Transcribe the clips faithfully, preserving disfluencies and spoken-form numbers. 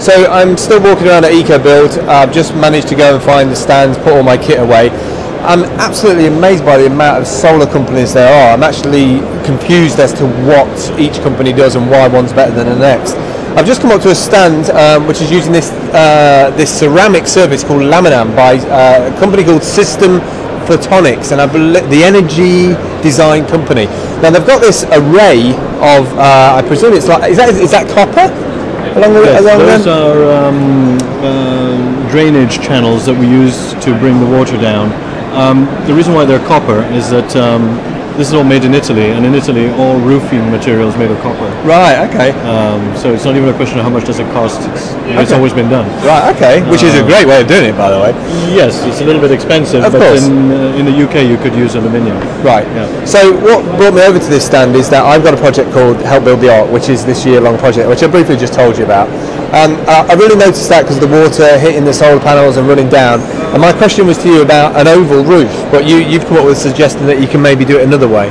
So I'm still walking around at EcoBuild. I've just managed to go and find the stands, put all my kit away. I'm absolutely amazed by the amount of solar companies there are. I'm actually confused as to what each company does and why one's better than the next. I've just come up to a stand um, which is using this uh, this ceramic surface called Laminam by uh, a company called System Photonics, and I believe the energy design company. Now they've got this array of, uh, I presume it's like, is that is that copper? Along the, yes, along those them? are um, uh, drainage channels that we use to bring the water down. Um, the reason why they're copper is that um, this is all made in Italy, and in Italy all roofing material is made of copper. Right, okay. Um, so it's not even a question of how much does it cost, it's, it's Okay. always been done. Right, okay, which is a great way of doing it, by the way. Yes, it's a little bit expensive, Of but course. in, uh, in the U K you could use aluminium. Right. Yeah. So what brought me over to this stand is that I've got a project called Help Build the Ark, which is this year-long project, which I briefly just told you about. And uh, I really noticed that because of the water hitting the solar panels and running down. And my question was to you about an oval roof, but you, you've come up with a suggestion that you can maybe do it another way.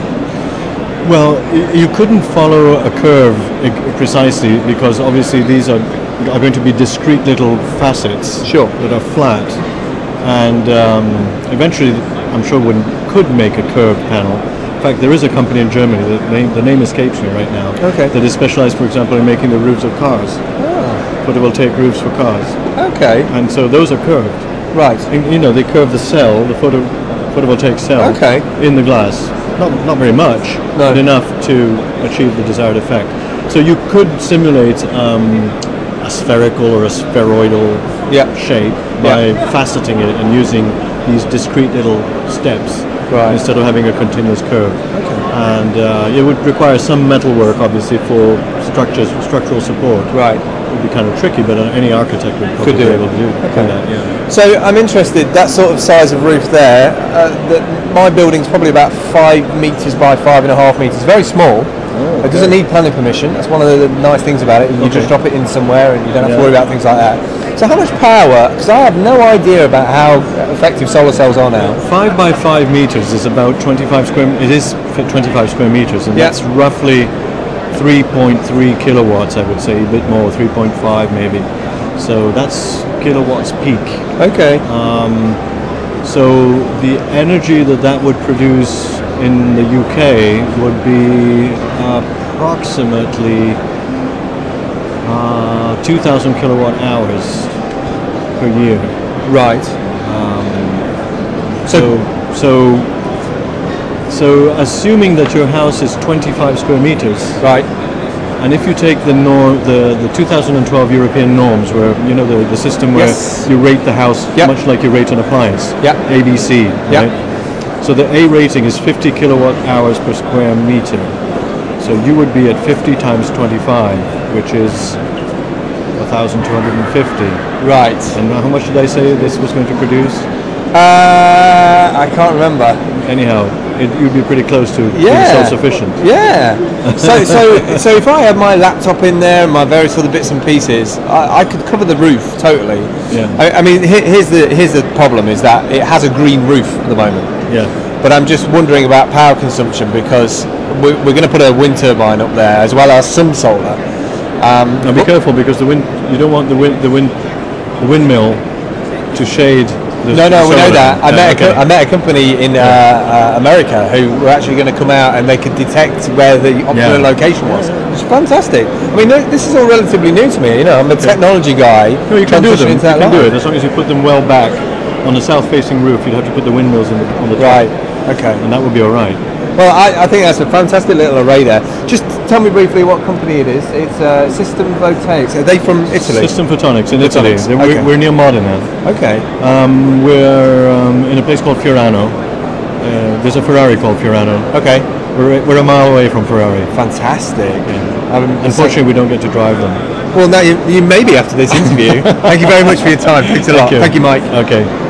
Well, y- you couldn't follow a curve e- precisely because obviously these are are going to be discrete little facets Sure. that are flat, and um, eventually I'm sure one could make a curved panel. In fact, there is a company in Germany, the name, the name escapes me right now, Okay. that is specialized, for example, in making the roofs of cars, photovoltaic roofs for cars, Okay. and so those are curved. Right. And, you know, they curve the cell, the photo, photovoltaic cell, Okay. in the glass. Not not very much, No. but enough to achieve the desired effect. So you could simulate um, a spherical or a spheroidal Yeah. shape by faceting it and using these discrete little steps Right. instead of having a continuous curve. And uh, it would require some metal work, obviously, for structures, structural support. Right. It would be kind of tricky, but uh, any architect would probably Could do be it. able to do, do that. Yeah. So I'm interested, that sort of size of roof there, uh, that my building's probably about five metres by five and a half metres, very small. It doesn't need planning permission, that's one of the nice things about it, you Okay. just drop it in somewhere and you don't have Yeah. to worry about things like that. So how much power, because I have no idea about how effective solar cells are now. Five by five meters is about twenty-five square. It is fi- twenty-five square meters, and Yeah. that's roughly three point three kilowatts. I would say a bit more, three point five maybe. So that's kilowatts peak. Okay, So the energy that that would produce in the U K would be approximately uh, two thousand kilowatt hours per year. right. So, so, so, assuming that your house is twenty-five square meters, Right, and if you take the norm, the, the two thousand twelve European norms, where you know the, the system where Yes. you rate the house Yep. much like you rate an appliance, Yep. A B C, Yep. right? So the A rating is fifty kilowatt hours per square meter. So you would be at fifty times twenty-five, which is one thousand two hundred fifty. right. And how much did I say this was going to produce? Uh, I can't remember. Anyhow, it, you'd be pretty close to being Yeah. self-sufficient. Yeah. So, so, so if I had my laptop in there and my various other bits and pieces, I, I could cover the roof totally. Yeah. I, I mean, here, here's the here's the problem: is that it has a green roof at the moment. Yeah. But I'm just wondering about power consumption because we're, we're going to put a wind turbine up there as well as some solar. Um, Now be careful because the wind. You don't want the wind, the wind, the windmill to shade. The No, no, we know solar. that. I Yeah, met a okay. co- I met a company in uh, uh, America who were actually going to come out and they could detect where the optimal Yeah. location was. It's fantastic. I mean, no- this is all relatively new to me. You know, I'm a technology guy. No, you can do them. transitioning You into that can do line. it as long as you put them well back on the south-facing roof. You'd have to put the windmills in the, on the top, Right. Okay. and that would be all right. Well, I, I think that's a fantastic little array there. Just tell me briefly what company it is. It's uh, System Voltaics. Are they from Italy? System Photonics in Italy. Photonics, They're- okay. We're, we're near Modena. Okay. Um, we're um, in a place called Fiorano. Uh, there's a Ferrari called Fiorano. Okay. We're, we're a mile away from Ferrari. Fantastic. Um, Unfortunately, we don't get to drive them. well, now you, you may be after this interview. Thank you very much for your time. Thanks a lot. you. Thank you, Mike. Okay.